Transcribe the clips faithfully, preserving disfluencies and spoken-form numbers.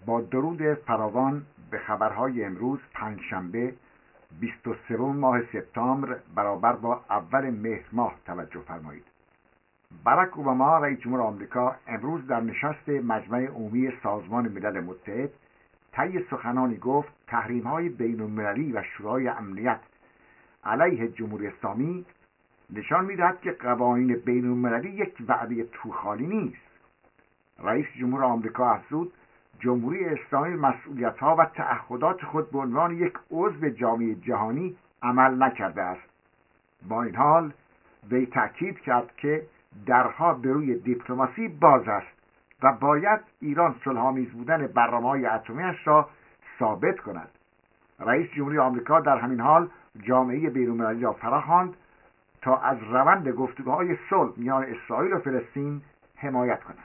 با درود فراوان به خبرهای امروز پنجشنبه بیست و سوم ماه سپتامبر برابر با اول مهر ماه توجه فرمایید. باراک اوباما رئیس جمهور آمریکا امروز در نشست مجمع عمومی سازمان ملل متحد طی سخنانی گفت تحریم‌های بین‌المللی و شورای امنیت علیه جمهوری اسلامی نشان می‌دهد که قوانین بین‌المللی یک وعده توخالی نیست. رئیس جمهور آمریکا افزود جمهوری اسلامی مسئولیت‌ها و تعهدات خود به عنوان یک عضو جامعه جهانی عمل نکرده است. با این حال وی تأکید کرد که درها به روی دیپلماسی باز است و باید ایران صلح‌آمیز بودن برنامه‌های اتمی‌اش را ثابت کند. رئیس جمهوری آمریکا در همین حال جامعه بین‌المللی را فراخواند تا از روند گفتگوهای صلح میان اسرائیل و فلسطین حمایت کند.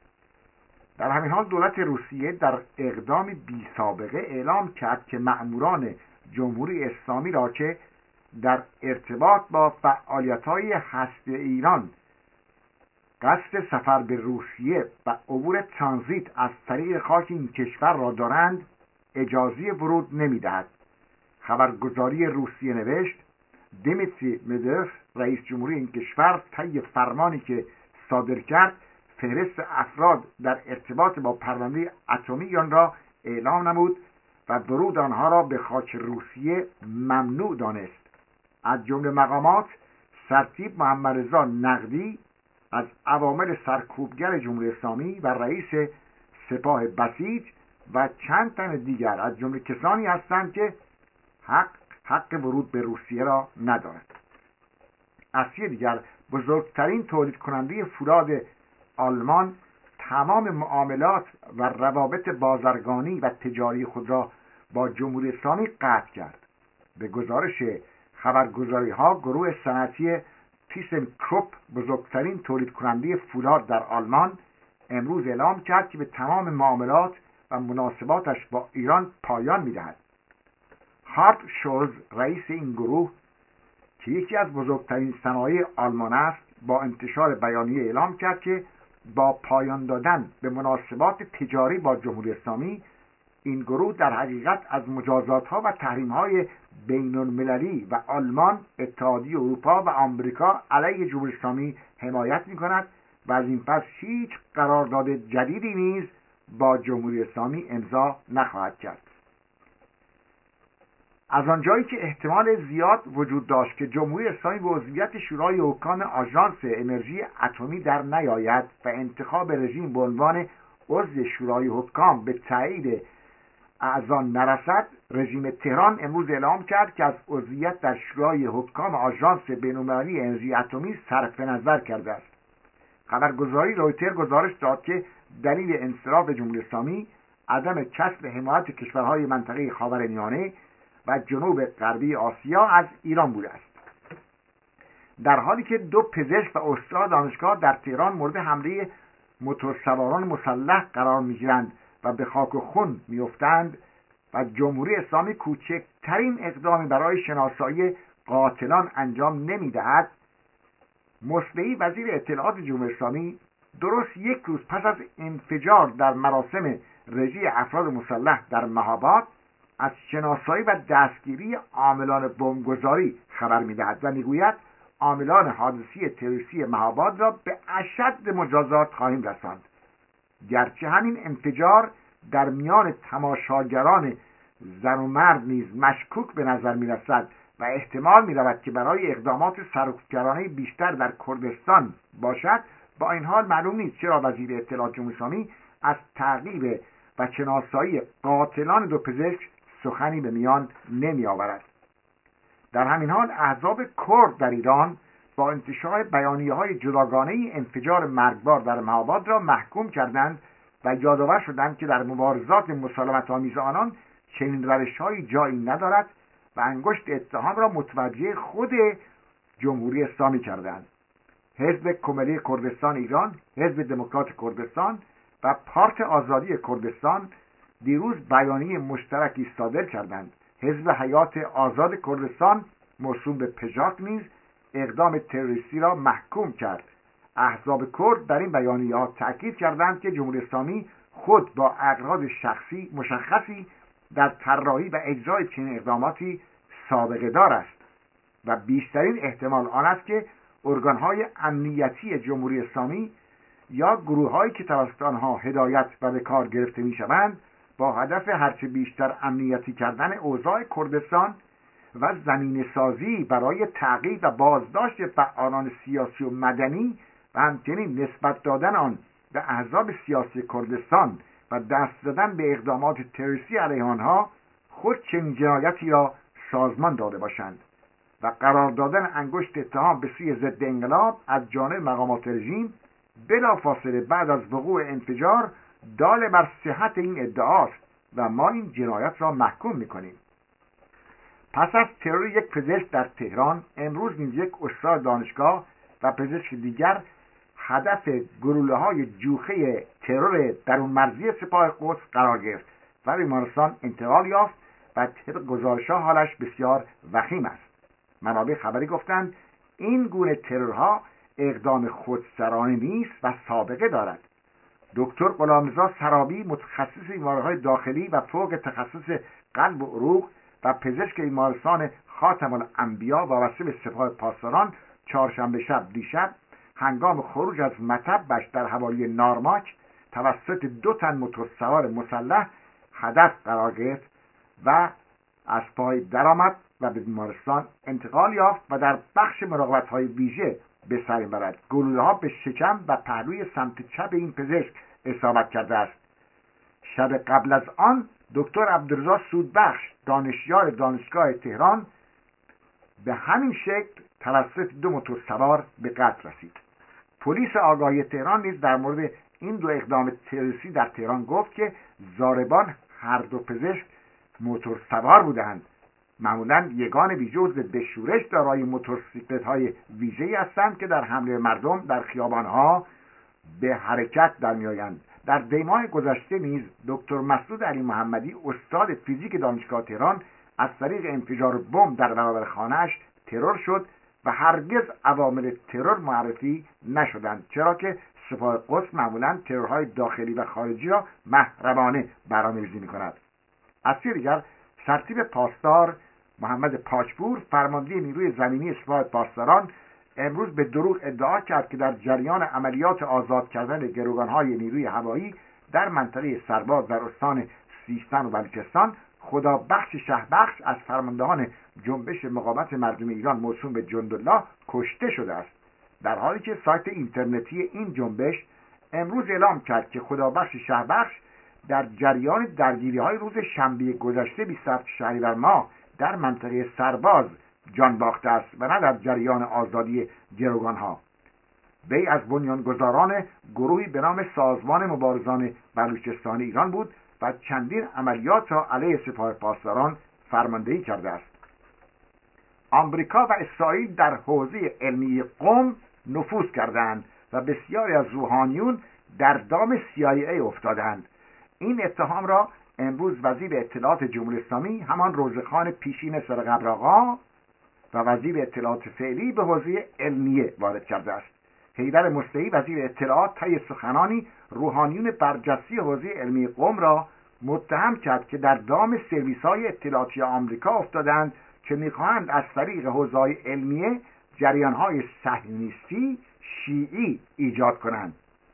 در همین حال دولت روسیه در اقدامی بی سابقه اعلام کرد که مأموران جمهوری اسلامی را که در ارتباط با فعالیت‌های هسته ایران قصد سفر به روسیه و عبور ترانزیت از طریق خاک این کشور را دارند اجازه ورود نمی‌دهد. خبرگزاری روسیه نوشت دیمیتری مدوف رئیس جمهوری این کشور طی فرمانی که صادر کرد فهرست افراد در ارتباط با پرونده اتمی آن را اعلام نمود و ورود آنها را به خاک روسیه ممنوع دانست. از جمله مقامات سرتیپ محمدرضا نقدی از عوامل سرکوبگر جمهوری اسلامی و رئیس سپاه بسیج و چند تن دیگر از جمله کسانی هستند که حق حق ورود به روسیه را ندارند. از سوی دیگر بزرگترین تولید کننده فولاد آلمان تمام معاملات و روابط بازرگانی و تجاری خود را با جمهوری اسلامی قطع کرد. به گزارش خبرگزاری ها گروه صنعتی تیسن کروپ بزرگترین تولید کننده فولاد در آلمان امروز اعلام کرد که به تمام معاملات و مناسباتش با ایران پایان می‌دهد. هارت شولز رئیس این گروه که یکی از بزرگترین صنایع آلمان است با انتشار بیانیه اعلام کرد که با پایان دادن به مناسبات تجاری با جمهوری اسلامی این گروه در حقیقت از مجازات‌ها و تحریم‌های بین‌المللی و آلمان، اتحادیه اروپا و آمریکا علیه جمهوری اسلامی حمایت می‌کند و از این پس هیچ قرارداد جدیدی نیز با جمهوری اسلامی امضا نخواهد کرد. از آنجایی که احتمال زیاد وجود داشت که جمهوری اسلامی به عضویت شورای حکام آژانس انرژی اتمی در نیاید و انتخاب رژیم به عنوان عضو شورای حکام به تایید اعضا نرسد، رژیم تهران امروز اعلام کرد که از عضویت در شورای حکام آژانس بین‌المللی انرژی اتمی صرف نظر کرده است. خبرگزاری رویتر گزارش داد که دلیل انصراف جمهوری اسلامی عدم کسب حمایت کشورهای منطقه خاورمیانه و جنوب غربی آسیا از ایران بوده است. در حالی که دو پزشک و استاد دانشگاه در تهران مورد حمله موتورسواران مسلح قرار می‌گیرند و به خاک و خون می‌افتند و جمهوری اسلامی کوچکترین اقدامی برای شناسایی قاتلان انجام نمی‌دهد، مصلحی وزیر اطلاعات جمهوری اسلامی درست یک روز پس از انفجار در مراسم رژی افراد مسلح در مهاباد از شناسایی و دستگیری عاملان بمبگذاری خبر می‌دهد و می‌گوید عاملان حادثه تروریستی مهاباد را به اشد مجازات خواهیم رساند. گرچه همین انفجار در میان تماشاگران زن و مرد نیز مشکوک به نظر می‌رسد و احتمال می‌رود که برای اقدامات سرکوبگرانه بیشتر در کردستان باشد، با این حال معلوم نیست چرا وزیر اطلاعات جمهوری اسلامی از تعقیب و شناسایی قاتلان دو پزشک سخنی به میان نمی آورد. در همین حال احزاب کرد در ایران با انتشار بیانیه‌های جداگانه انفجار مرگبار در مهاباد را محکوم کردند و یادآور شدند که در مبارزات مسالمت‌آمیز آنان چنین روش‌هایی جایی ندارد و انگشت اتهام را متوجه خود جمهوری اسلامی کردند. حزب کمری کردستان ایران، حزب دموکرات کردستان و پارت آزادی کردستان دیروز بیانیه مشترکی صادر کردند. حزب حیات آزاد کردستان موسوم به پژاک نیز اقدام تروریستی را محکوم کرد. احزاب کرد در این بیانیه‌ها تأکید کردند که جمهوری اسلامی خود با اغراض شخصی مشخصی در طراحی و اجرای چنین اقداماتی سابقه دار است و بیشترین احتمال آن است که ارگانهای امنیتی جمهوری اسلامی یا گروههایی که توسط آنها هدایت و به کار گرفته میشوند با هدف هرچه بیشتر امنیتی کردن اوضاع کردستان و زمینه سازی برای تعقیب و بازداشت فعالان سیاسی و مدنی و همچنین نسبت دادن آن به احزاب سیاسی کردستان و دست زدن به اقدامات تروریستی علیه آنها خود چنین جنایتی را سازمان داده باشند و قرار دادن انگشت اتهام به سوی ضد انقلاب از جانب مقامات رژیم بلافاصله بعد از وقوع انفجار دال بر صحت این ادعاست و ما این جنایت را محکوم می‌کنیم. پس از ترور یک پزشک در تهران، امروز نیز یک استاد دانشگاه و پزشک دیگر هدف گلوله‌های جوخه ترور درون مرزی سپاه قدس قرار گرفت و بیمارستان انتقال یافت و طبق گزارش‌ها حالش بسیار وخیم است. منابع خبری گفتند این گونه ترورها اقدام خودسرانه نیست و سابقه دارد. دکتر غلامرضا سرابی، متخصص بیماری‌های داخلی و فوق تخصص قلب و عروق و پزشک بیمارستان خاتم الانبیا وابسته به سپاه پاسداران، چهارشنبه شب دیشب هنگام خروج از مطبش در حوالی نارماک توسط دو تن موتورسوار مسلح هدف قرار گرفت و از پای درآمد و به بیمارستان انتقال یافت و در بخش مراقبت‌های ویژه به سر می‌برد. گلوله‌ها به شکم و پهلوی سمت چپ این پزشک اصابت کرده است. شب قبل از آن دکتر عبدالرضا سودبخش، دانشیار دانشگاه تهران، به همین شکل توسط دو موتورسوار به قتل رسید. پلیس آگاهی تهران نیز در مورد این دو اقدام تروریستی در تهران گفت که ضاربان هر دو پزشک موتورسوار بودند. معمولا یگان ویژه ضد شورش دارای موتورسیکلت‌های ویژه‌ای هستند که در حمله مردم در خیابان‌ها به حرکت در می‌آیند. در دی ماه گذشته نیز دکتر مسعود علی محمدی، استاد فیزیک دانشگاه تهران، از طریق انفجار بمب در برابر خانه‌اش ترور شد و هرگز عوامل ترور معرفی نشدند، چرا که سپاه قدس معمولا ترورهای داخلی و خارجی را محرمانه برنامه‌ریزی می‌کند. از سوی دیگر سرتیپ پاسدار محمد پاچپور، فرمانده نیروی زمینی سپاه پاسداران، امروز به دروغ ادعا کرد که در جریان عملیات آزاد کردن گروگان‌های نیروی هوایی در منطقه سرباز در استان سیستان و بلوچستان خدا بخش شهبخش از فرماندهان جنبش مقاومت مردم ایران موسوم به جندالله کشته شده است، در حالی که سایت اینترنتی این جنبش امروز اعلام کرد که خدا بخش شهبخش در جریان درگیری‌های روز شنبه گذشته بیست و هفتم شهریور ماه در منطقه سرباز جان باخته است و نه در جریان آزادی گروگان‌ها. وی از بنیانگذاران گروهی به نام سازمان مبارزان بلوچستان ایران بود و چندین عملیات را علیه سپاه پاسداران فرماندهی کرده است. آمریکا و اسرائیل در حوزه علمی قم نفوذ کردند و بسیاری از روحانیون در دام سی آی ای افتادند. این اتهام را امروز وزیر اطلاعات جمهوری اسلامی همان روزخان پیشین سرقبرآقا و وزیر اطلاعات فعلی به حوزه علمیه وارد کرده است. حیدر مصلحی وزیر اطلاعات طی سخنانی روحانیون برجسته حوزه علمی قم را متهم کرد که در دام سرویس‌های اطلاعاتی آمریکا افتادند که می‌خواهند از طریق حوزه‌های علمیه جریان‌های صهیونیستی شیعی ایجاد کنند.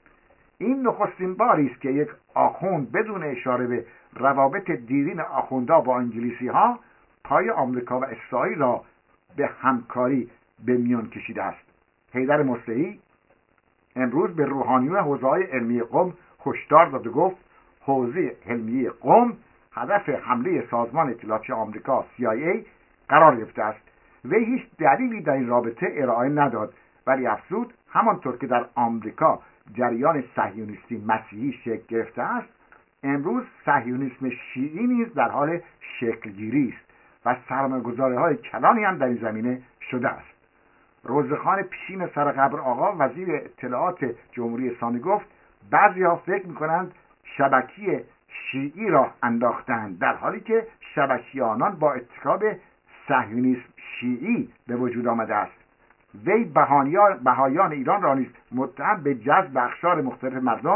این نخستین باری است که یک آخوند بدون اشاره به روابط دیرین آخوندها با انگلیسی‌ها پای آمریکا و اسرائیل را به همکاری به میان کشیده است. حیدر مصلحی امروز به روحانیون حوزه‌های علمی قم هشدار داد و گفت حوزه علمی قم هدف حمله سازمان اطلاعاتی آمریکا سی آی ای قرار گرفته است. وی هیچ دلیلی در این رابطه ارائه نداد، ولی افزود همانطور که در آمریکا جریان صهیونیستی مسیحی شکل گرفته است، امروز صهیونیسم شیعی نیز در حال شکلگیری است و سرمایه‌گذاری‌های کلانی هم در این زمینه شده است. روزخان پیشین سرقبرآقا وزیر اطلاعات جمهوری اسلامی گفت بعضی‌ها فکر می‌کنند شبکی شیعی راه انداختند، در حالی که شبکی آنان با اتکاب صهیونیسم شیعی به وجود آمده است. وی بهایان ایران را نیز متهم به جذب اقشار مختلف مردم و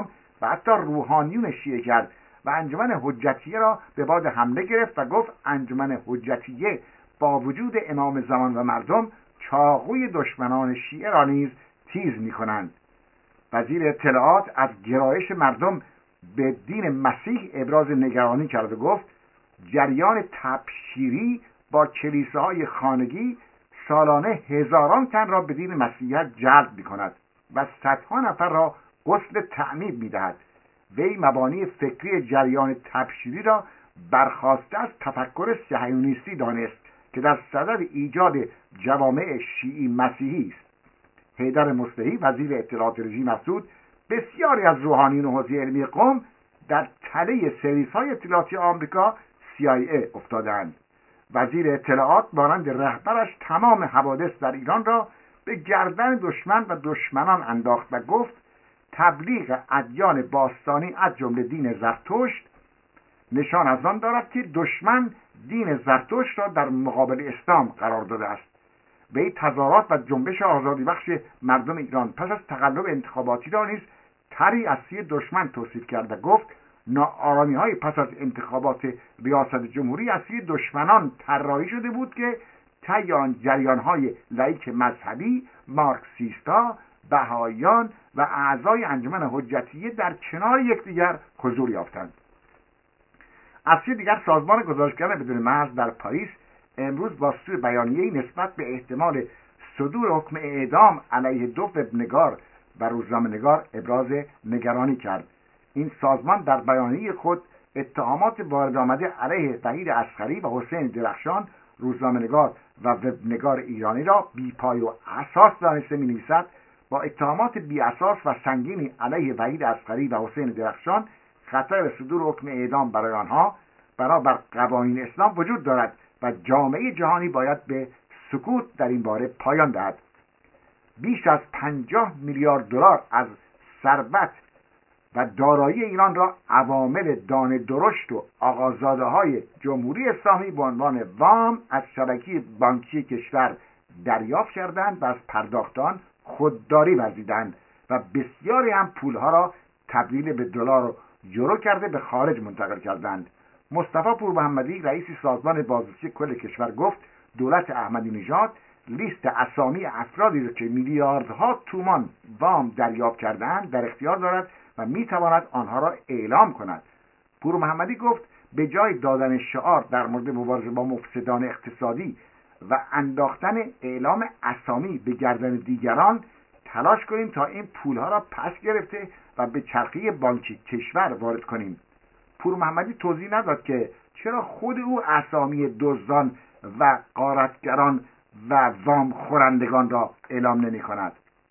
و حتی روحانیون شیعه کرد و انجمن حجتیه را به باد حمله گرفت و گفت انجمن حجتیه با وجود امام زمان و مردم چاقوی دشمنان شیعه را نیز تیز می‌کنند. وزیر اطلاعات از گرایش مردم به دین مسیح ابراز نگرانی کرد و گفت جریان تبشیری با کلیساهای خانگی سالانه هزاران تن را به دین مسیحیت جلب می‌کند و صدها نفر را غسل تعمید می‌دهد. وی مبانی فکری جریان تبشیری را برخواسته از تفکر صهیونیستی دانست که در صدد ایجاد جوامع شیعی مسیحی است. حیدر مصلحی وزیر اطلاعات رژیم افزود بسیاری از روحانیون حوزه علمی قم در تله سرویس‌های اطلاعاتی آمریکا سی آی ای افتادند. وزیر اطلاعات مانند رهبرش تمام حوادث در ایران را به گردن دشمن و دشمنان انداخت و گفت تبلیغ ادیان باستانی از جمله دین زرتشت نشان از آن دارد که دشمن دین زرتشت را در مقابل اسلام قرار داده است. وی تظاهرات و جنبش آزادی بخش مردم ایران پس از تقلب انتخاباتی را نیز طرحی از سوی دشمن توصیف کرد و گفت ناآرامی‌های پس از انتخابات ریاست جمهوری از سوی دشمنان طراحی شده بود که طی آن جریان‌های لایک مذهبی، مارکسیستا، بهائیان و اعضای انجمن حجتیه در کنار یکدیگر حضور یافتند. از سوی دیگر سازمان گزارشگران بدون مرز در پاریس امروز با صدور بیانیه‌ای نسبت به احتمال صدور حکم اعدام علیه دو وبنگار و روزنامه‌نگار ابراز نگرانی کرد. این سازمان در بیانیه خود اتهامات وارد آمده علیه وحید اصغری و حسین درخشان روزنامه‌نگار و وبنگار ایرانی را بی‌پای و اساس دانسته می‌نویسد. با اتهامات بی اساس و سنگینی علیه وحید اصغری و حسین درخشان خطر صدور حکم اعدام برای آنها بنابر قوانین اسلام وجود دارد و جامعه جهانی باید به سکوت در این باره پایان دهد. بیش از پنجاه میلیارد دلار از ثروت و دارایی ایران را عوامل دانه درشت و آقازاده‌های جمهوری اسلامی به عنوان وام از شبکه بانکی کشور دریافت کردند و از پرداختان خودداری ورزیدند و بسیاری هم پولها را تبدیل به دلار و یورو کرده به خارج منتقل کردند. مصطفی پور محمدی رئیس سازمان بازرسی کل کشور گفت دولت احمدی نژاد لیست اسامی افرادی را که میلیاردها تومان وام دریافت کرده‌اند در اختیار دارد و میتواند آنها را اعلام کند. پور محمدی گفت به جای دادن شعار در مورد مبارزه با مفسدان اقتصادی و انداختن اعلام اسامی به گردن دیگران تلاش کنیم تا این پولها را پس گرفته و به چرخه بانکی کشور وارد کنیم. پور محمدی توضیح نداد که چرا خود او اسامی دزدان و غارتگران و وام خورندگان را اعلام نمی کند.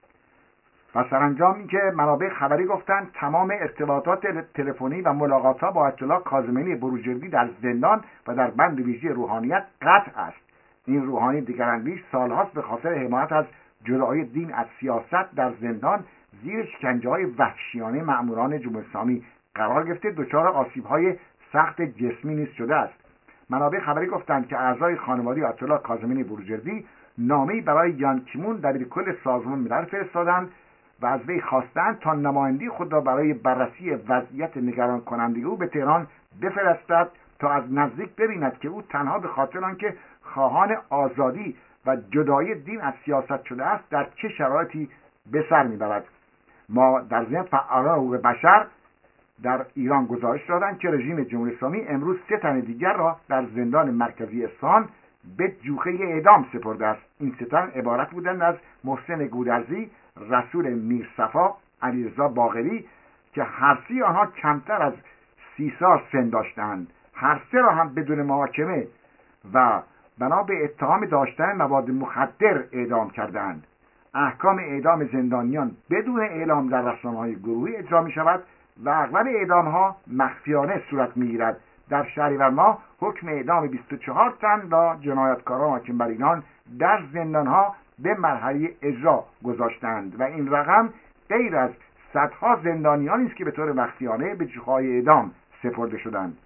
و سرانجام اینکه منابع خبری گفتند تمام ارتباطات تلفنی و ملاقات‌ها با آیت الله کاظمی بروجردی در زندان و در بند ویژه روحانیت قطع است. این روحانی دگراندیش سالهاست به خاطر حمایت از جدایی دین از سیاست در زندان زیر شکنجه‌های وحشیانه مأموران جمهوری اسلامی قرار گرفته دچار آسیب‌های سخت جسمی نیز شده است. منابع خبری گفتند که اعضای خانواده آیت الله کاظمی بروجردی نامه‌ای برای یان کیمون دبیر کل سازمان ملل فرستادند و از وی خواستند تا نمایندگی خود را برای بررسی وضعیت نگران کننده او به تهران بفرستد تا از نزدیک ببیند که او تنها به خاطر آنکه خواهان آزادی و جدایی دین از سیاست شده است در چه شرایطی به سر میبرد. ما در ضمن فعالان حقوق بشر در ایران گزارش دادند که رژیم جمهوری اسلامی امروز سه تن دیگر را در زندان مرکزی اصفهان به جوخه اعدام سپرده است. این سه تن عبارت بودند از محسن گودرزی، رسول میرصفا، علیرضا باقری که هر سه آنها کمتر از سی سال سن داشتند. هر سه را هم بدون محاکمه و بنا به اتهام داشتن مواد مخدر اعدام کردند. احکام اعدام زندانیان بدون اعلام در رسانه‌های گروهی اجرا می شود و اغلب اعدام‌ها مخفیانه صورت می‌گیرد. در شهریور ماه حکم اعدام بیست و چهار تن را جنایتکاران حاکم بر ایران در زندان‌ها به مرحله اجرا گذاشتند و این رقم غیر از صدها زندانیانی است که به طور مخفیانه به جوخه‌های اعدام سپرده شدند.